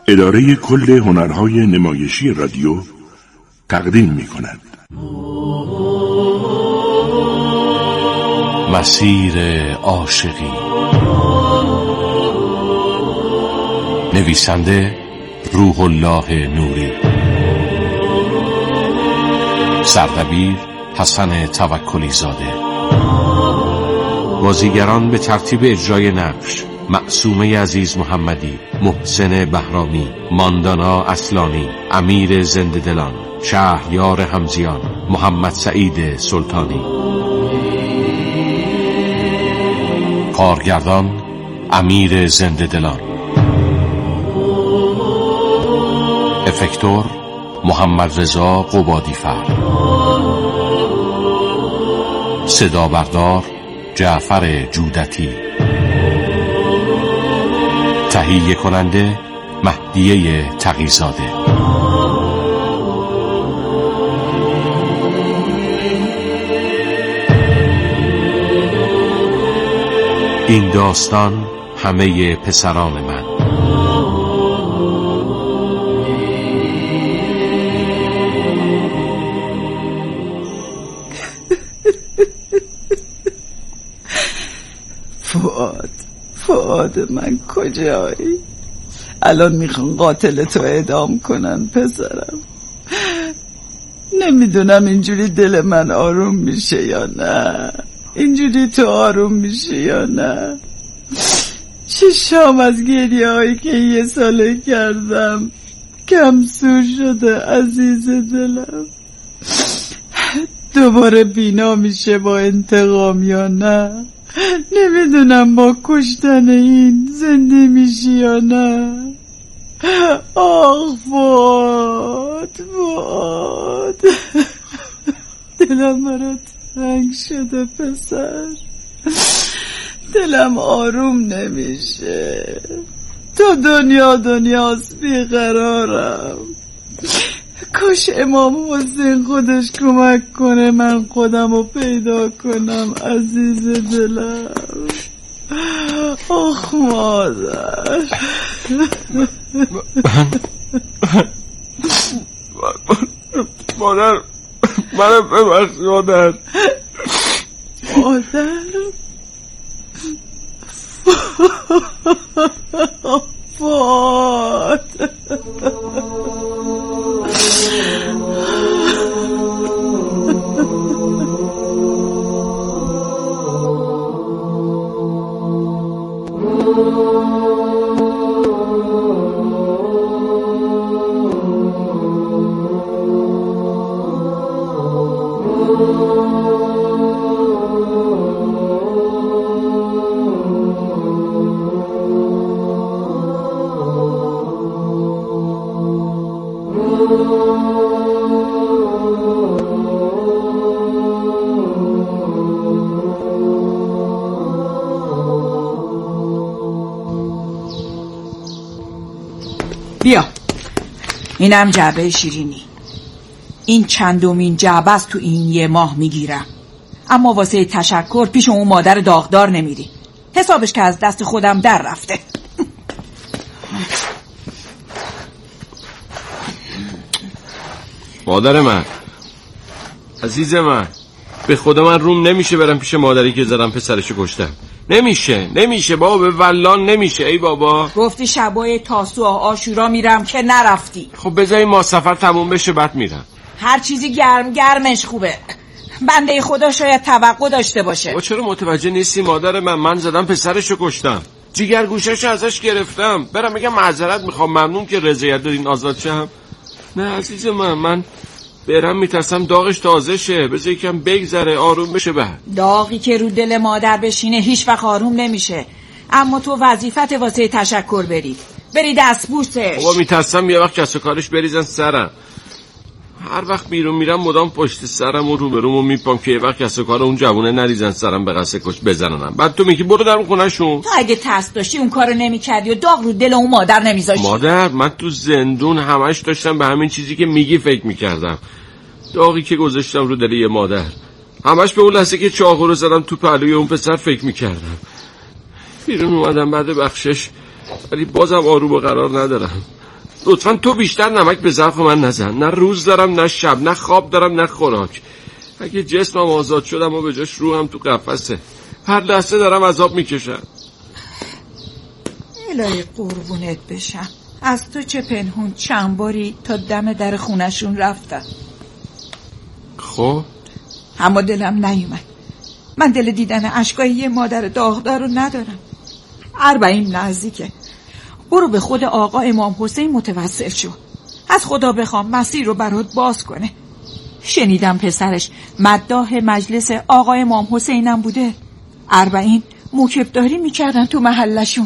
اداره کل هنرهای نمایشی رادیو تقدیم می‌کند. مسیر عاشقی. نویسنده روح الله نوری. سردبیر حسن توکلی زاده. بازیگران به ترتیب اجرای نقش: معصومه عزیز محمدی، محسن بهرامی، ماندانا اصلانی، امیر زنده‌دلان، شهریار حمزیان، محمد سعید سلطانی. کارگردان امیر زنده‌دلان. افکتور محمد رضا قبادی‌فر. صدا بردار جعفر جودتی. تهیه کننده مهدیه تقی‌زاده. این داستان همه پسران من. فؤاد من کجایی؟ الان میخوان قاتل تو اعدام کنن پسرم. نمیدونم اینجوری دل من آروم میشه یا نه، اینجوری تو آروم میشه یا نه. چشام از گریه هایی که یه ساله کردم کم سور شده عزیز دلم. دوباره بینا میشه با انتقام یا نه. نمیدونم با کشتن این زنده میشی یا نه. آخ فؤاد دلم برات تنگ شده پسر. دلم آروم نمیشه. تو دنیاست بیقرارم. کاش امام حسین خودش کمک کنه من خودم رو پیدا کنم عزیز دلم. آخ مادر. مادر من ببخش مادر. فؤاد بیا، اینم جعبه شیرینی. این چندمین جعبه است تو این یه ماه میگیرم، اما واسه تشکر پیش اون مادر داغدار نمیری. حسابش که از دست خودم در رفته. مادر من، عزیز من، به خدا من روم نمیشه برم پیش مادری که زدم پسرشو کشتم. نمیشه بابا، به والله نمیشه. ای بابا گفتی شبای تاسوعا عاشورا میرم که نرفتی. خب بذاری ما سفر تموم بشه بعد میرم. هر چیزی گرمش خوبه. بنده خدا شاید توقع داشته باشه. چرا متوجه نیستی مادر من زدم پسرشو کشتم، جیگر گوشه‌شو ازش گرفتم. برم بگم معذرت میخوام، ممنون که رضایت دادین آزاد شم. نه عزیز من برم میترسم داغش تازه شه. بذار یکم بگذره آروم بشه. بعد داغی که رو دل مادر بشینه هیچ وقت آروم نمیشه. اما تو وظیفت واسه تشکر بری دستبوسش. بابا میترسم یه وقت کس و کارش بریزن سرم. هر وقت بیرون میرم مدام پشت سرم و روبرومو میپام که یه وقت کس و کار اون جوونه نریزن سرم به قصد کش بزننم. بعد تو میگی برو درون خونه‌شون. تو اگه ترس داشتی اون کارو نمیکردی و داغ رو دل اون مادر نمیذاشتی. مادر من تو زندون همش داشتم به همین چیزی که میگی فکر میکردم. داغی که گذاشتم رو دل یه مادر، همش به اون لحظه که چاقو رو زدم تو پهلوی اون پسر فکر میکردم. بیرون اومدم بعد بخشش، ولی بازم آروم و قرار ندارم. لطفا تو بیشتر نمک به ظرف من نزن. نه روز دارم نه شب، نه خواب دارم نه خوراک. اگه جسمم آزاد شدم و به جاش روحم تو قفسه. هر لحظه دارم عذاب میکشم. الهی قربونت بشم، از تو چه پنهون چند باری تا دم در خونشون رفتم. خب اما دلم نیومد. من دل دیدن اشکای یه مادر داغدار رو ندارم. 40 نزدیکه. برو به خود آقا امام حسین متوسل شو، از خدا بخوام مسیر رو برات باز کنه. شنیدم پسرش مداح مجلس آقا امام حسینم بوده. 40 موکبداری میکردن تو محلشون.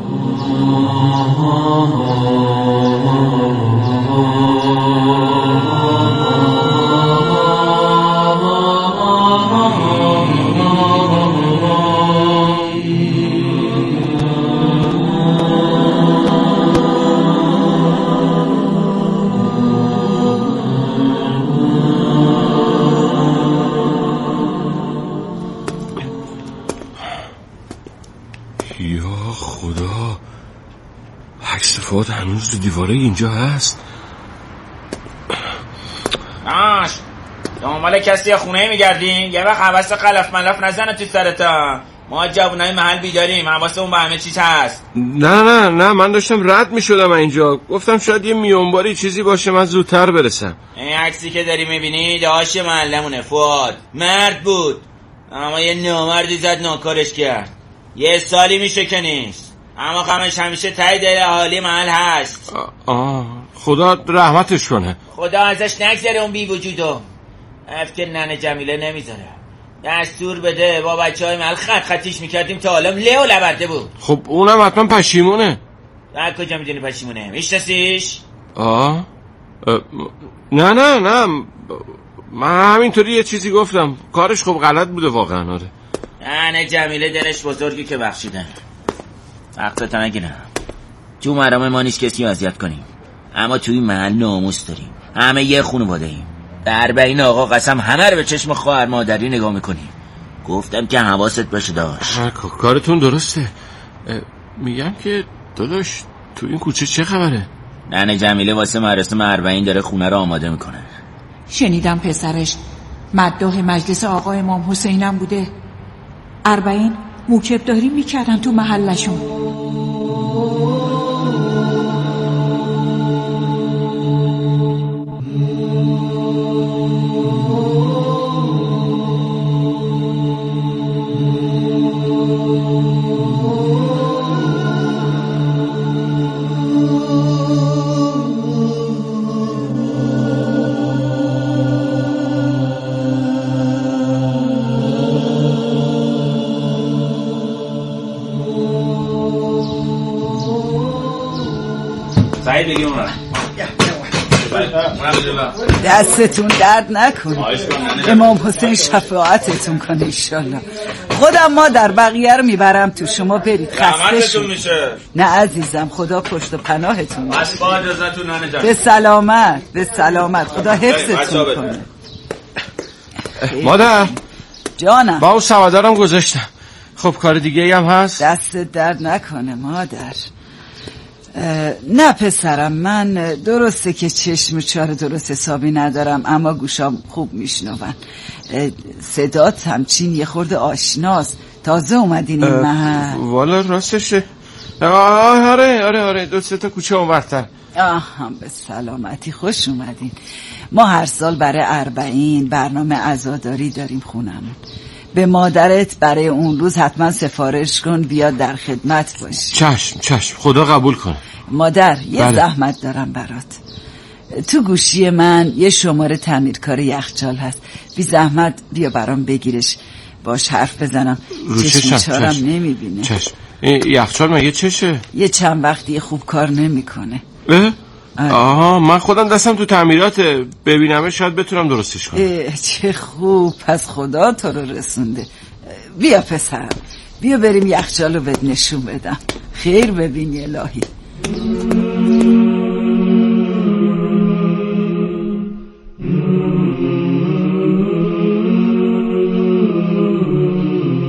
یا خدا، عکس فوت هنوز تو دیواره اینجا هست. دنبال کسی خونه میگردین؟ یه وقت حواس قلف ملف نزنه تو سرتا. ما جوونای محل بیداریم، حواسمون به همه چیز هست. نه من داشتم رد میشدم اینجا، گفتم شاید یه میونباری چیزی باشه من زودتر برسم. این عکسی که داری میبینی داشت محلمونه. فواد مرد بود اما یه نامردی زد ناکارش کرد. 1 سالی میشه که نیست، اما غمش همیشه ته دل اهالی محل هست. خدا رحمتش کنه. خدا ازش نگذره اون بی وجودو. که ننه جمیله نمیذاره. دستور بده با بچهای محل خطیش میکردیم تا حالا لئو لبرده بود. خب اونم حتما پشیمونه. از کجا میدونی پشیمونه؟ میشناسیش؟ نه من همینطوری یه چیزی گفتم. کارش خب غلط بوده واقعا. آره ننه جمیله دلش بزرگی که بخشیدن. وقتت نگیرم. تو مرام ما نیست کسی اذیت کنیم، اما توی محل ناموس داریم. همه یه خانواده ایم. در بین آقا قسم همه رو به چشم خواهر مادری نگاه میکنیم. گفتم که حواست باشه داشت. کارتون درسته. میگم که داداش تو این کوچه چه خبره؟ ننه جمیله واسه مراسم 40 داره خونه رو آماده میکنه. شنیدم پسرش مداح مجلس آقا امام حسینم بوده. 40 موکبداری میکردن تو محلشون. دستتون درد نکنه. امام حسین شفاعتتون کنه ایشالله. خودم مادر بقیه رو میبرم تو، شما برید خسته شد. نه عزیزم، خدا پشت و پناهتون باشه. به سلامت خدا حفظتون کنه. مادر جانم، با اون سوادارم گذاشتم. خب کار دیگه هم هست؟ دست درد نکنه مادر. نه پسرم، من درسته که چشم چار درست حسابی ندارم، اما گوشام خوب میشنون. صدات همچین یه خورده آشناست. تازه اومدین این محل؟ والا راستشه. آره 2-3 تا کوچه اونورتر. به سلامتی، خوش اومدین. ما هر سال برای 40 برنامه عزاداری داریم خونمون. به مادرت برای اون روز حتما سفارش کن بیاد در خدمت باشی. چشم خدا قبول کنه. مادر یه زحمت دارم برات. تو گوشی من یه شماره تعمیرکار یخچال هست، بی زحمت بیا برام بگیرش، باش حرف بزنم. چشم نمیبینه. چشم. این یخچال مگه چشه؟ یه چند وقتی خوب کار نمیکنه. من خودم دستم تو تعمیرات، ببینمه شاید بتونم درستش کنم. چه خوب، پس خدا تو رو رسونده. بیا پسرم، بیا بریم یخچال رو بهت نشون بدم. خیر ببینی الهی.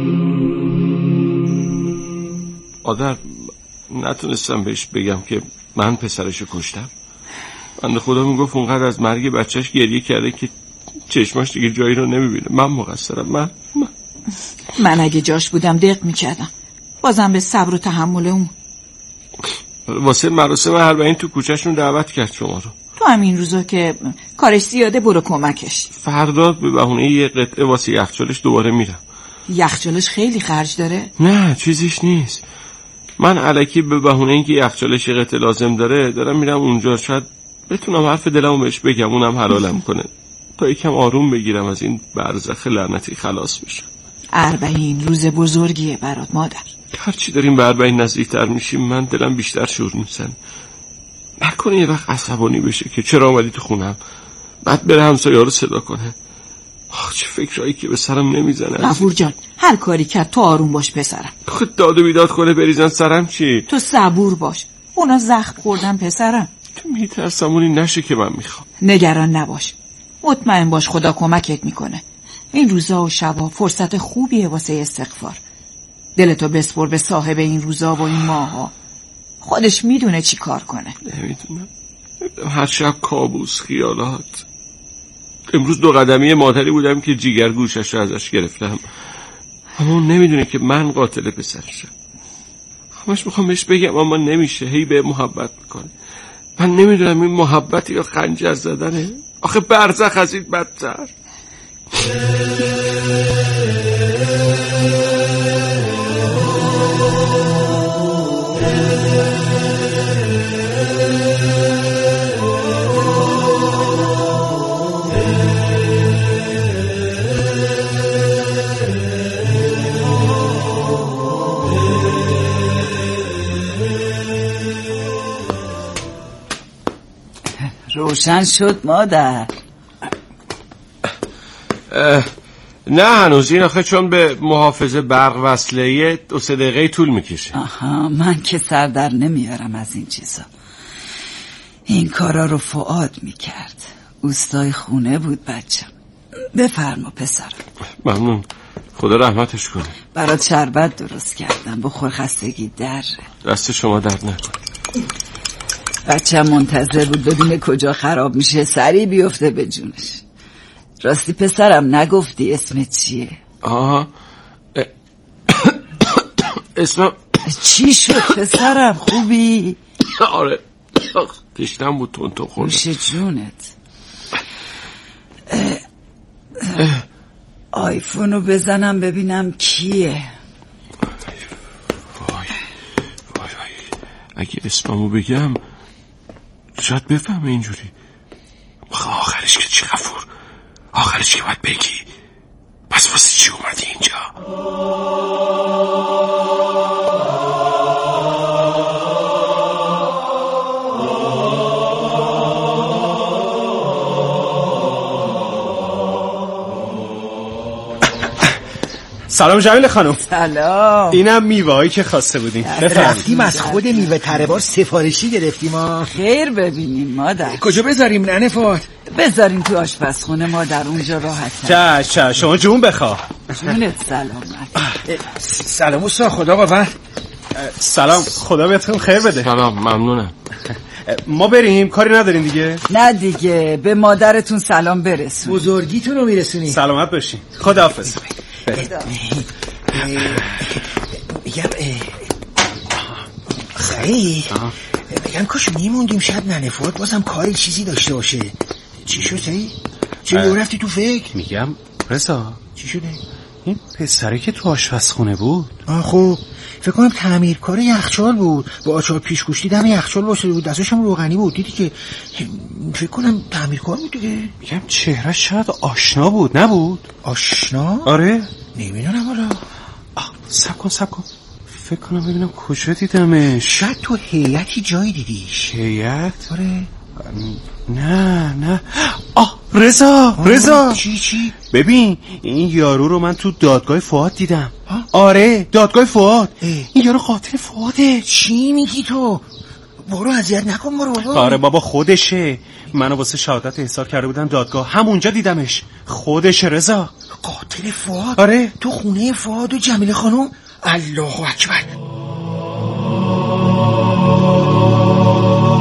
مادر نتونستم بهش بگم که من پسرشو کشتم؟ بنده خدا میگفت اونقدر از مرگ بچهش گریه کرده که چشماش دیگه جایی رو نمیبینه. من مقصرم. من اگه جاش بودم دق میکردم. بازم به صبر و تحمل اون. واسه مراسم 40 تو کوچهشون دعوت کرد شما رو. تو همین روزا که کارش زیاده برو کمکش. فردا به بهونه یه قطعه واسه یخچالش دوباره میرم. یخچالش خیلی خرج داره؟ نه چیزیش نیست. من الکی به بهونه اینکه یخچالش یه قطعه لازم دارم میرم اونجا. شاید بتونم حرف دلمو بهش بگم، اونم حلالم کنه تا یکم آروم بگیرم، از این برزخ لعنتی خلاص بشم. 40 روز بزرگیه برات مادر. هرچی داریم به 40 نزدیکتر میشیم من دلم بیشتر شور میزنه. نکنه یه وقت عصبانی بشه که چرا آمدی تو خونم، بعد بره همسایه‌ها رو صدا کنه. چه فکرایی که به سرم نمیزنه. غفور جان هر کاری کرد تو آروم باش پسرم. خود داد و بیداد کنه بریزن سرم چی؟ تو صبور باش، اونا زخم خوردن پسرم. تو میترسمونی نشه که من میخوام. نگران نباش، مطمئن باش خدا کمکت میکنه. این روزا و شبا فرصت خوبیه واسه استغفار. دلتو بسپر به صاحب این روزا و این ماها، خودش میدونه چی کار کنه. نمیدونم، هر شب کابوس، خیالات. امروز 2 قدمی مادری بودم که جیگر گوشش رو ازش گرفتم، اما اون نمیدونه که من قاتل پسرشم. همش میخوام بهش بگم اما نمیشه، هی به محبت میکنه. من نمیدونم این محبت یا خنجر زدنه. آخه برزخ از این بدتر. روشن شد مادر؟ نه هنوز، این آخه چون به محافظه برق وصله 2-3 دقیقه طول میکشه. آها، من که سر در نمیارم از این چیزا. این کارا رو فؤاد میکرد، اوستای خونه بود بچم. بفرما پسرم. ممنون، خدا رحمتش کنه. برات شربت درست کردم، بخور، خستگی دره. دست شما درد نکنه. بچم منتظر بود ببینه کجا خراب میشه، سریع بیفته به جونش. راستی پسرم نگفتی اسمت چیه؟ اسمم چی شد پسرم، خوبی؟ آره تشنم بود، تون خوردم. میشه جونت. آیفونو بزنم ببینم کیه. وای اگه اسممو بگم شاید بفهمه اینجوری. آخرش که چی غفور، آخرش که باید بگی. پس واسه چی اومدی اینجا؟ سلام جمیل خانم. سلام. اینم میوه‌ای که خواسته بودیم. رفتیم از خود میوه تره بار سفارشی گرفتیم. خیر ببینیم مادر. کجا بذاریم ننه فؤاد؟ بذاریم تو آشپزخونه مادر، اونجا راحت. چش شما جون بخوا. جونت سلامت. سلام استاد، خدا قوت. سلام، خدا بهتون خیر بده. سلام، ممنونم. ما بریم، کاری نداریم دیگه؟ نه دیگه، به مادرتون سلام برسون. بزرگیتون رو میرسونی. سلامت باشین. خداحافظ. میگم سعید، میگم کاش میموندیم، شاید ننه فؤاد بازم کاری چیزی داشته باشه. چی شد سعید؟ چرا رفتی تو فکر؟ میگم رضا، چی شده؟ این پسره که تو آشپزخونه بود، خب فکر کنم تعمیرکار یخچال بود، با آچار پیشگوشتی دم یخچال واسه بود، دستش هم روغنی بود. دیدی که فکر کنم تعمیرکار بود دیگه. میگم چهره شاید آشنا بود، نبود؟ آشنا؟ آره نمیدونم حالا. سب کن فکر کنم ببینم کجا دیدمش. شاید تو هیئتی جایی دیدیش. هیئت؟ آره. نه رضا چی؟ ببین این یارو رو من تو دادگاه فؤاد دیدم. آره دادگاه فؤاد. این یارو قاتل فؤاده. چی میگی تو؟ برو اذیت نکن ما رو. آره بابا خودشه، منو واسه شهادت احضار کرده بودن دادگاه، همونجا دیدمش. خودشه رضا. قاتل فؤاد؟ آره تو خونه فؤاد و جمیله خانم؟ الله اکبر.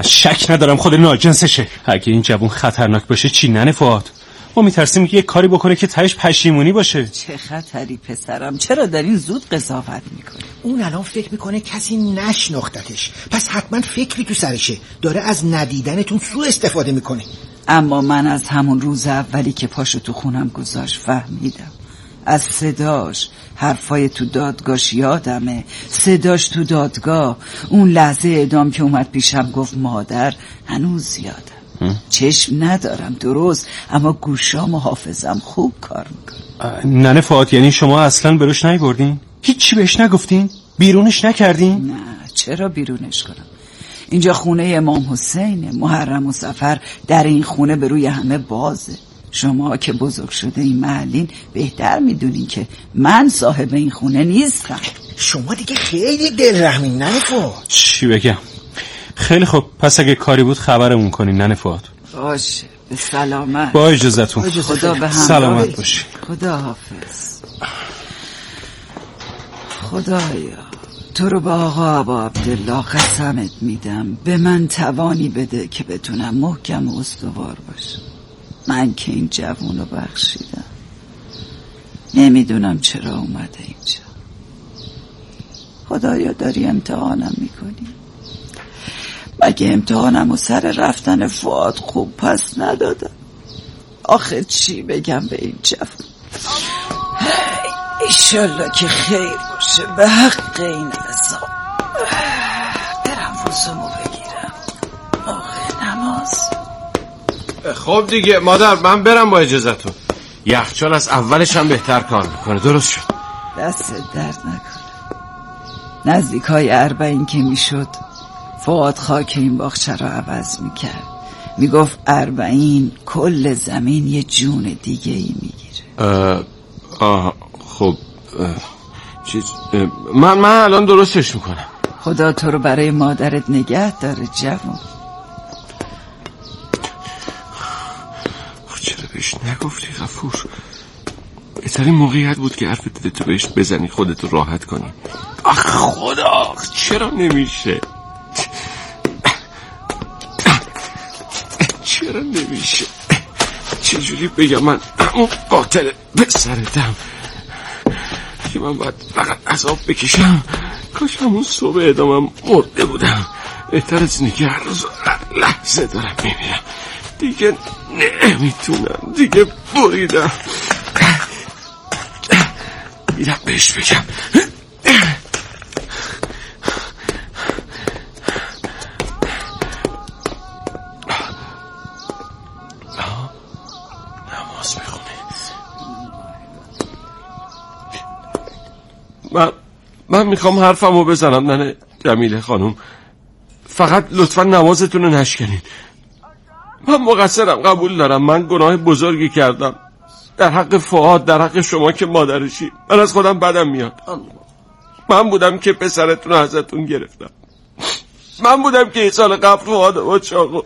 من شک ندارم خود ناجنسشه. اگه این جوون خطرناک باشه چی ننه فؤاد؟ ما میترسیم یه کاری بکنه که تهش پشیمونی باشه. چه خطری پسرم، چرا در این زود قضاوت میکنی؟ اون الان فکر میکنه کسی نشناختتش، پس حتما فکری تو سرشه، داره از ندیدنتون سوء استفاده میکنه. اما من از همون روز اولی که پاشو تو خونم گذاشت فهمیدم. از صداش، حرفای تو دادگاهش یادمه، صداش تو دادگاه، اون لحظه اعدام که اومد پیشم گفت مادر، هنوز یادم. چشم ندارم درست، اما گوشام و حافظم خوب کار میکنه. ننه فؤاد یعنی شما اصلا بروش نیوردین؟ هیچی بهش نگفتین؟ بیرونش نکردین؟ نه، چرا بیرونش کنم؟ اینجا خونه امام حسینه، محرم و سفر در این خونه به روی همه بازه. شما که بزرگ شده این محلین بهتر میدونین که من صاحب این خونه نیستم. شما دیگه خیلی دلرحمین ننه فؤاد. چی بگم؟ خیلی خوب، پس اگه کاری بود خبرمون کنین ننه فؤاد. باشه، به سلامت. با اجازتون. خدا به هم سلامت باشی. خدا حافظ. خدایا تو رو به آقا ابا عبدالله قسمت میدم به من توانی بده که بتونم محکم و استوار باشم. من که این جوون رو بخشیدم، نمیدونم چرا اومده اینجا. خدایا داری امتحانم میکنی؟ مگه امتحانم و سر رفتن فؤاد خوب پس ندادم؟ آخه چی بگم به این جوون؟ ایشالله که خیر باشه به حق این حساب. برم وضومو بگیرم. آخه نماز. خب دیگه مادر، من برم با اجازتون. یخچال از اولش هم بهتر کار میکنه. درست شد. دست درد نکنه. نزدیکای 40 که میشد فؤاد خاک این باغچه رو عوض میکرد. میگفت 40 کل زمین یه جون دیگه ای میگیره. خب من الان درستش میکنم. خدا تو رو برای مادرت نگه داره جوان. چرا بهش نگفتی غفور؟ بهترین موقعیت بود که حرف دلتو بهش بزنی، خودتو راحت کنی. آخ خدا، چرا نمیشه؟ چرا نمیشه؟ چجوری بگم من اون قاتل پسرتم که من باید فقط عذاب بکشم؟ کاش همون صبح اعدامم مرده بودم. بهتر از اینه که هر روز لحظه دارم میمیرم. دیگه نمیتونم، دیگه بریدم. میرم بهش بگم. نماز بخونه. من میخوام حرفمو بزنم ننه جمیله خانم. فقط لطفا نمازتون رو نشکنین. من مقصرم، قبول دارم. من گناه بزرگی کردم در حق فؤاد، در حق شما که مادرشی. من از خودم بدم میاد. من بودم که پسرتون رو ازتون گرفتم. من بودم که این سال قبل فؤاد با چاقو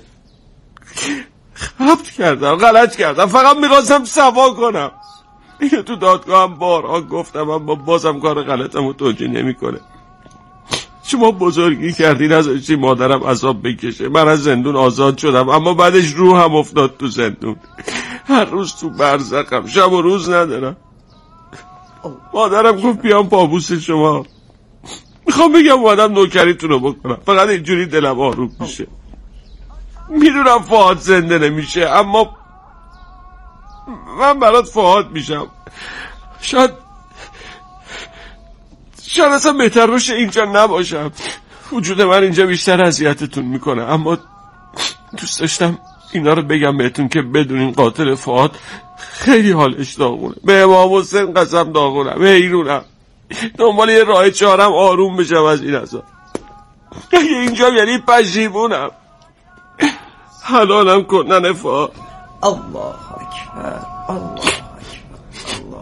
خبت کردم، غلط کردم. فقط میخواستم صفا کنم. اینو تو دادگاه هم بارها گفتم، اما بازم کار غلطم رو توجیه نمیکنه. شما بزرگی کردین از مادرم عذاب بکشه. من از زندون آزاد شدم، اما بعدش روحم افتاد تو زندون. هر روز تو برزخم، شب و روز ندارم. مادرم گفت بیام پابوس شما. میخوام بگم اومدم نوکریتون رو بکنم، فقط اینجوری دلم آروم میشه. میدونم فؤاد زنده نمیشه، اما من برات فؤاد میشم. شاید اصلا بهتر باشه اینجا نباشم. وجود من اینجا بیشتر اذیتتون میکنه، اما دوست داشتم اینا رو بگم بهتون که بدونین قاتل فؤاد خیلی حالش داغونه. به امام حسین قسم داغونم، حیرونم. دنبال یه راه چارم آروم بشم از این عذاب. اگه اینجا یعنی پشیمونم. حلالم کنن فؤاد. الله اکبر، الله اکبر، الله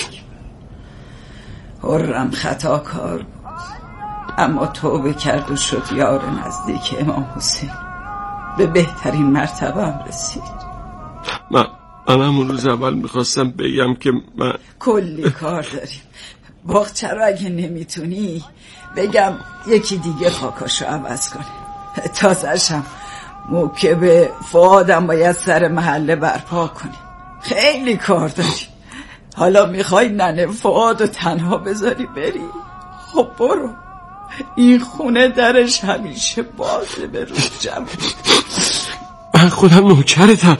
اکبر. حرم خطا کار بود، اما توبه کرد و شد یار نزدیک امام حسین. به بهترین مرتبه هم رسید. من همون روز اول میخواستم بگم که من کلی کار داریم. باغچه رو اگه نمیتونی بگم یکی دیگه خاکاشو عوض کنه. تازه‌شم موکب فؤادم باید سر محله برپا کنیم. خیلی کار داریم. حالا میخوای ننه فؤادو تنها بذاری بری؟ خب برو، این خونه درش همیشه بازه به روز جمع. من خودم نوکرتم.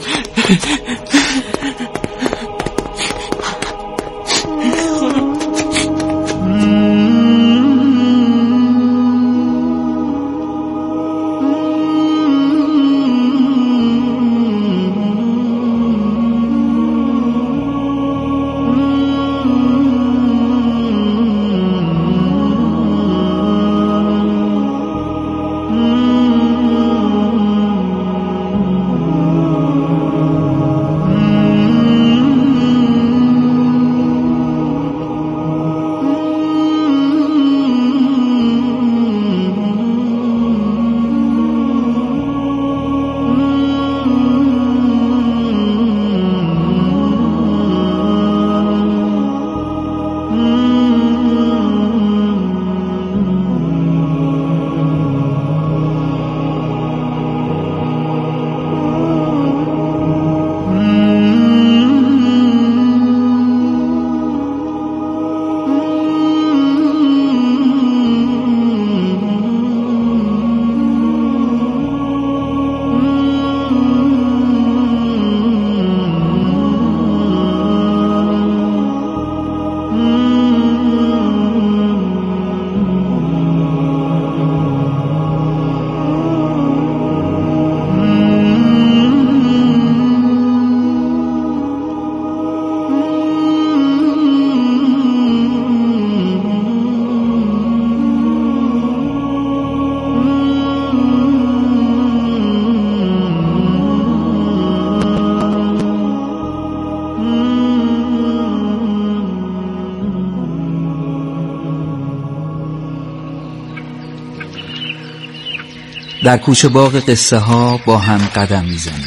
در کوچه باغ قصه ها با هم قدم میزنیم.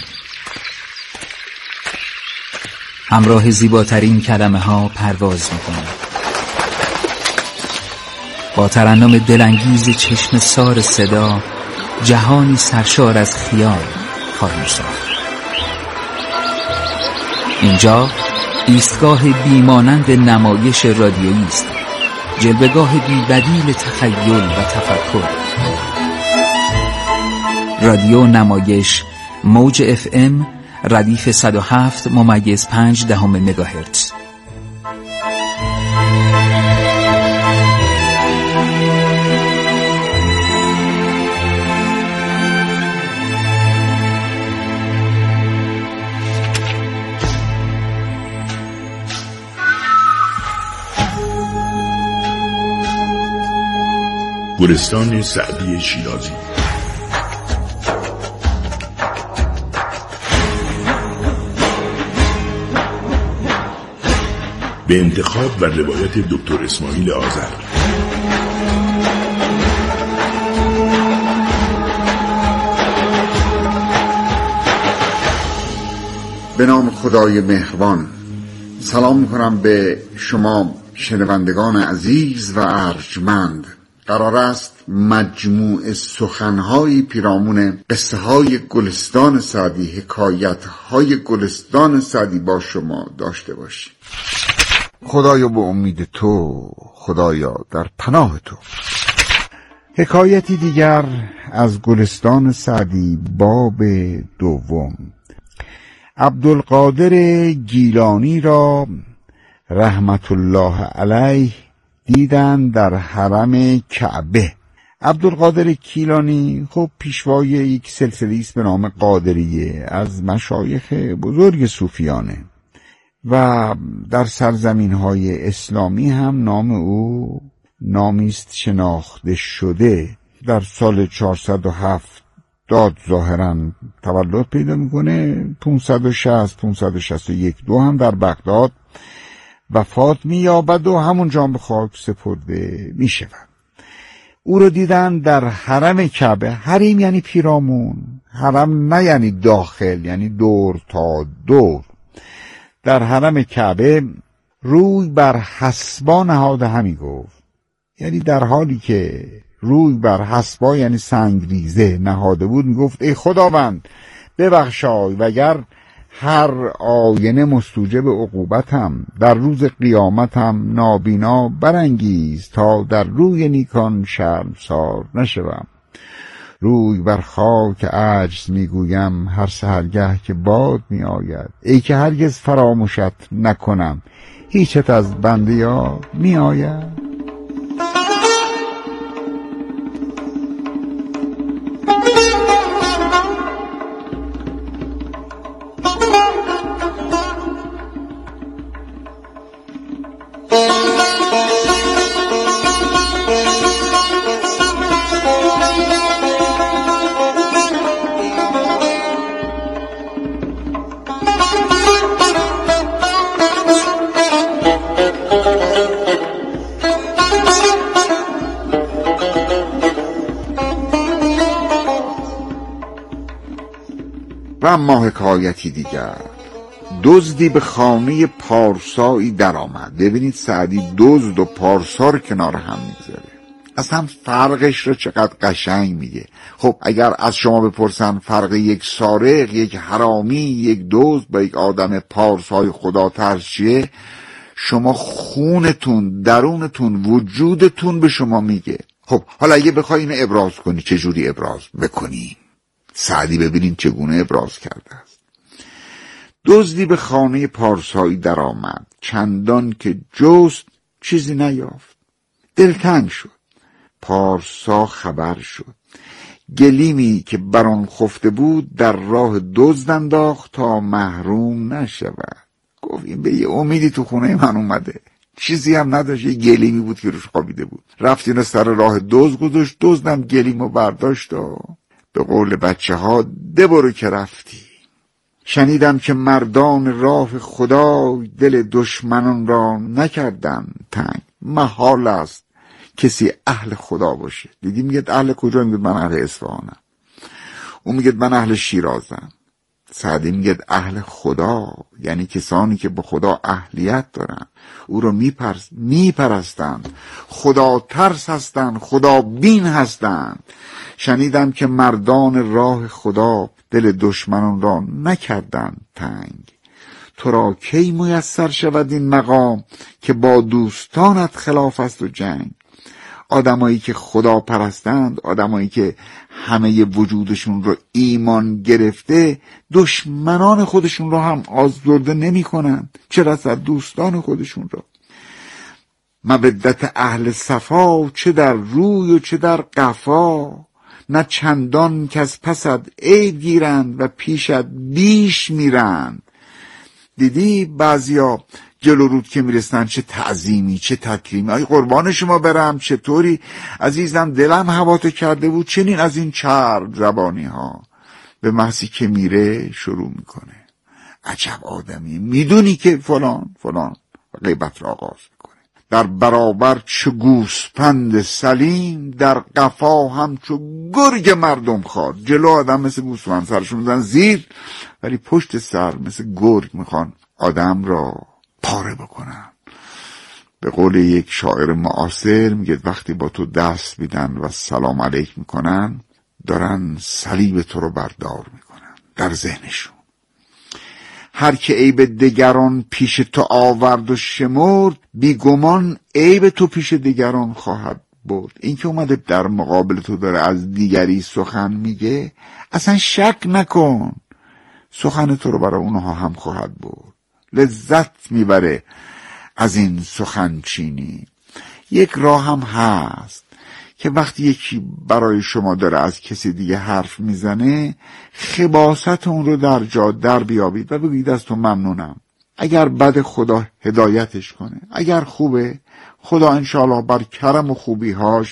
همراه زیباترین کلمه ها پرواز میکنیم. با ترنم دلانگیز چشم سار صدا جهانی سرشار از خیال خواهیم ساخت. اینجا ایستگاه بیمانند نمایش رادیویی است، جلوه‌گاه بی‌بدیل تخیل و تفکر. رادیو نمایش موج FM ردیف 107.5 مگاهرتز. گلستان سعدی شیرازی. به انتخاب و روایت دکتر اسماعیل آذر. به نام خدای مهربان. سلام میکنم به شما شنوندگان عزیز و ارجمند. قرار است مجموع سخنهای پیرامون قصه های گلستان سعدی، حکایت های گلستان سعدی با شما داشته باشیم. خدایا به امید تو، خدایا در پناه تو. حکایتی دیگر از گلستان سعدی، باب دوم. عبدالقادر گیلانی را رحمت الله علیه دیدن در حرم کعبه. عبدالقادر گیلانی خب پیشوای یک سلسله است به نام قادریه از مشایخ بزرگ صوفیانه و در سرزمین‌های اسلامی هم نام او نامی است شناخته شده. در سال 407 ظاهراً تولد پیدا میکنه. 561 هم در بغداد وفات می‌یابد و همونجا به خاک سپرده میشود. او رو دیدن در حرم کعبه. حریم یعنی پیرامون، حرم نه یعنی داخل، یعنی دور تا دور. در حرم کعبه روی بر حسبا نهاده همی گفت یعنی در حالی که روی بر حصبا یعنی سنگریزه نهاده بود میگفت ای خداوند ببخشای وگر هر آینه مستوجب عقوبتم در روز قیامتم نابینا برانگیز تا در روی نیکان شرمسار نشوم. روی بر خاک عجز میگویم هر سحرگه که باد میآید ای که هرگز فراموشت نکنم هیچت از بنده یاد میآید. و اما حکایتی دیگر. دزدی به خانه پارسایی در آمد. ببینید سعدی دزد و پارسا رو کنار هم میگذاره، اصلا فرقش رو چقدر قشنگ میگه. خب اگر از شما بپرسن فرق یک سارق، یک حرامی، یک دزد با یک آدم پارسای خدا ترس چیه، شما خونتون، درونتون، وجودتون به شما میگه. خب حالا اگه بخوای اینو ابراز کنی چجوری ابراز بکنی؟ سعدی ببینید چگونه ابراز کرده است. دزدی به خانه پارسایی در آمد، چندان که جست چیزی نیافت. دلتنگ شد. پارسا خبر شد. گلیمی که بر آن خفته بود در راه دزد انداخت تا محروم نشود. گفت این به یه امیدی تو خونه من اومده، چیزی هم نداشت، یه گلیمی بود که روش خوابیده بود. رفت اینو سر راه دزد گذاشت، دزدم گلیمو برداشت و به قول بچه ها ده برو که رفتی. شنیدم که مردان راه خدا دل دشمنان را نکردن تنگ. محال است کسی اهل خدا باشه. دیدی میگه اهل کجا؟ میگه من اهل اصفهانم. اون میگه من اهل شیرازم. سعدی میگه اهل خدا یعنی کسانی که به خدا اهلیت دارن، او رو میپرستند، خدا ترس هستند، خدا بین هستند. شنیدم که مردان راه خدا دل دشمنان را نکردند تنگ. تو را کی میسر شود این مقام که با دوستانت خلاف است و جنگ. آدمایی که خدا پرستند، آدمایی که همه وجودشون رو ایمان گرفته، دشمنان خودشون رو هم آزرده نمی کنند، چه رسد دوستان خودشون رو. مودت اهل صفا چه در روی و چه در قفا، نه چندان که از پسد عیب گیرند و پیشت بیش میرند. دیدی بعضیا جلو رود که میرسن چه تعظیمی چه تکریمی، آی قربان شما برم، چطوری عزیزم، دلم هواتو کرده بود، چنین از این چرب زبانی ها. به محضی که میره شروع میکنه عجب آدمی، میدونی که فلان فلان، غیبت را آغاز میکنه. در برابر چو گوسپند سلیم، در قفا هم چو گرگ مردم خوار. جلو آدم مثل گوسپند سرشون میزن زیر، ولی پشت سر مثل گرگ میخوان آدم را پاره بکنن. به قول یک شاعر معاصر میگه وقتی با تو دست میدن و سلام علیک میکنن، دارن صلیب تو رو بردار میکنن در ذهنشون. هر که عیب دگران پیش تو آورد و شمرد، بیگمان عیب تو پیش دگران خواهد برد. این که اومده در مقابل تو داره از دیگری سخن میگه، اصلا شک نکن سخن تو رو برای اونها هم خواهد برد. لذت میبره از این سخنچینی. یک راه هم هست که وقتی یکی برای شما داره از کسی دیگه حرف میزنه، خباثت اون رو در جا در بیابید و بگید از تو ممنونم. اگر بد خدا هدایتش کنه، اگر خوبه خدا انشاءالله بر کرم و خوبیهاش